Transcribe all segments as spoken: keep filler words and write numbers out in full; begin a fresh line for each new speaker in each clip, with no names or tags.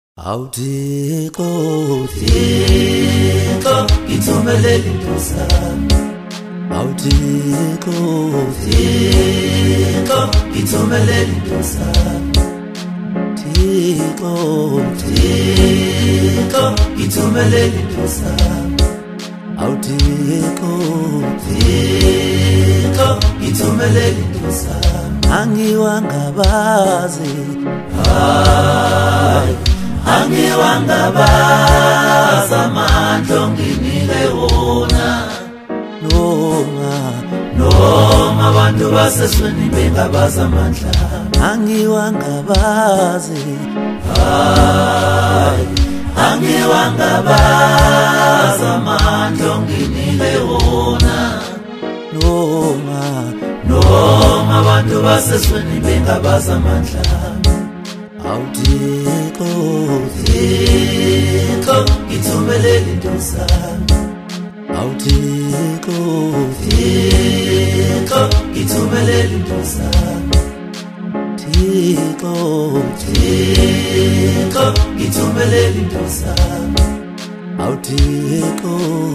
Awuthixo Thixo ngithumelele indosa Awuthixo Thixo ngithumelele indosa Thixo Thixo ngithumelele indosa Awuthixo Thixo ngithumelele indosa angiwangabazi hayi angiwangabazi amandla onginike wona noma noma abantu basesweni bengabaza amandla angiwangabazi hayi angiwangabazi amandla onginike wona noma noma abantu basesweni bengabaza amandla Awuthixo Thixo ngithumelele indosa Awuthixo Thixo ngithumelele indosa Thixo Thixo ngithumelele indosa Awuthixo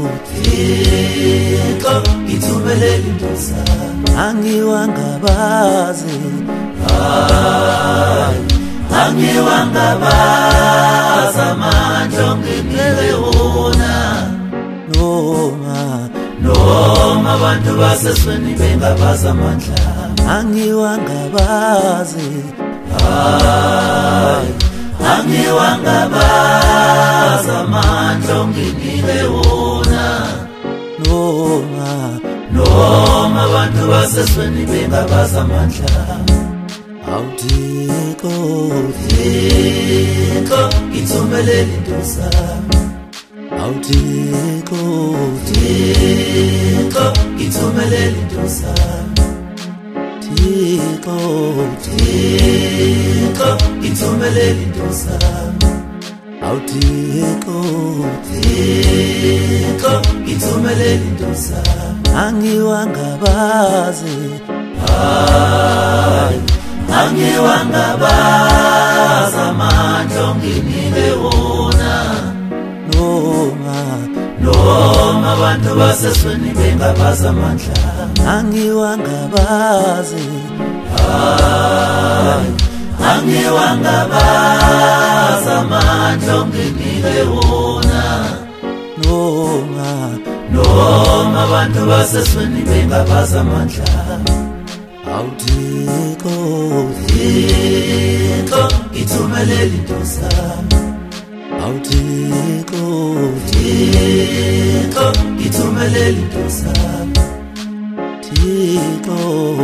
Thixo ngithumelele indosa angiwangabazi hayi angiwangabazi amandla onginike wona noma noma abantu basesweni bengabaza amandla angiwangabazi hayi angiwangabazi amandla onginike wona noma noma abantu basesweni bengabaza amandla Awuthixo Thixo ngithumelele indosa Awuthixo Thixo ngithumelele indosa Thixo Thixo ngithumelele indosa Awuthixo Thixo ngithumelele indosa angiwangabazi hayi angiwangabazi amandla onginike wona noma noma abantu basesweni bengabaza amandla angiwangabazi hayi angiwangabazi amandla onginike wona noma noma abantu basesweni bengabaza amandla Awuthixo Thixo ngithumelele indosa Awuthixo Thixo ngithumelele indosa Thixo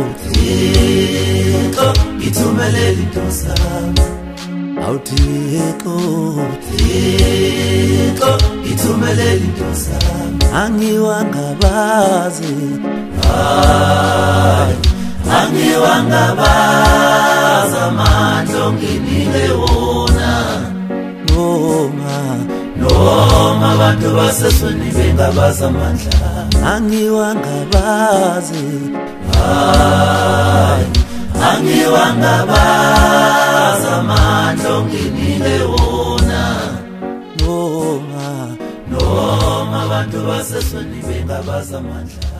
Thixo ngithumelele indosa Awuthixo Thixo ngithumelele indosa angiwangabazi hayi angiwangabazi amandla onginike wona noma noma abantu basesweni bengabaza amandla angiwangabazi hayi angiwangabazi amandla onginike wona noma noma abantu basesweni bengabaza amandla